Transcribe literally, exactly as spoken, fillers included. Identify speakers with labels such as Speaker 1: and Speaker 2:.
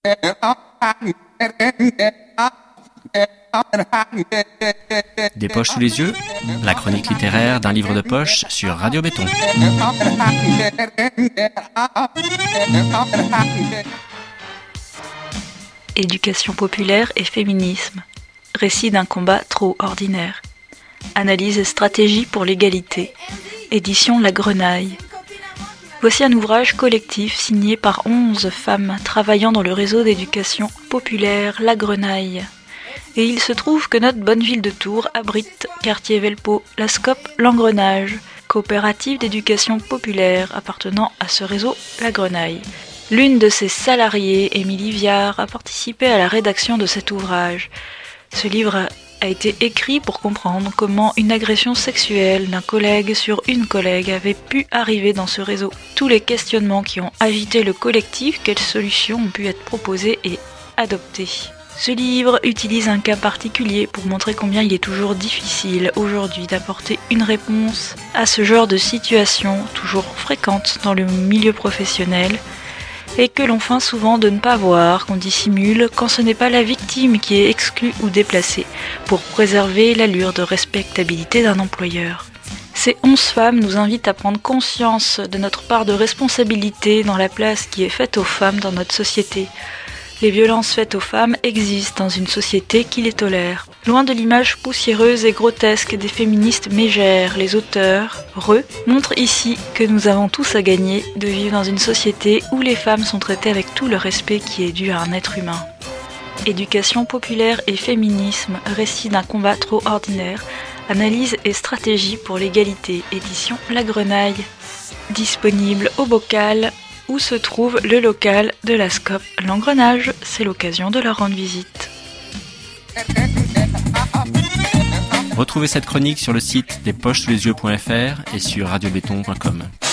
Speaker 1: Des poches sous les yeux, la chronique littéraire d'un livre de poche sur Radio Béton.
Speaker 2: Éducation populaire et féminisme. Récit d'un combat trop ordinaire. Analyse et stratégie pour l'égalité. Édition La Grenaille. Voici un ouvrage collectif signé par onze femmes travaillant dans le réseau d'éducation populaire La Grenaille. Et il se trouve que notre bonne ville de Tours abrite quartier Velpeau, la Scope L'Engrenage, coopérative d'éducation populaire appartenant à ce réseau La Grenaille. L'une de ses salariées, Émilie Viard, a participé à la rédaction de cet ouvrage. Ce livre a été écrit pour comprendre comment une agression sexuelle d'un collègue sur une collègue avait pu arriver dans ce réseau. Tous les questionnements qui ont agité le collectif, quelles solutions ont pu être proposées et adoptées. Ce livre utilise un cas particulier pour montrer combien il est toujours difficile aujourd'hui d'apporter une réponse à ce genre de situation toujours fréquente dans le milieu professionnel et que l'on feint souvent de ne pas voir, qu'on dissimule quand ce n'est pas la victime qui est exclue ou déplacée pour préserver l'allure de respectabilité d'un employeur. Ces onze femmes nous invitent à prendre conscience de notre part de responsabilité dans la place qui est faite aux femmes dans notre société. Les violences faites aux femmes existent dans une société qui les tolère. Loin de l'image poussiéreuse et grotesque des féministes mégères, les auteurs, re, montrent ici que nous avons tous à gagner de vivre dans une société où les femmes sont traitées avec tout le respect qui est dû à un être humain. Éducation populaire et féminisme, récit d'un combat trop ordinaire, analyse et stratégie pour l'égalité, édition La Grenaille. Disponible au bocal, où se trouve le local de la Scope L'Engrenage. C'est l'occasion de leur rendre visite.
Speaker 1: Retrouvez cette chronique sur le site des poches sous les yeux point f r et sur radio béton point com.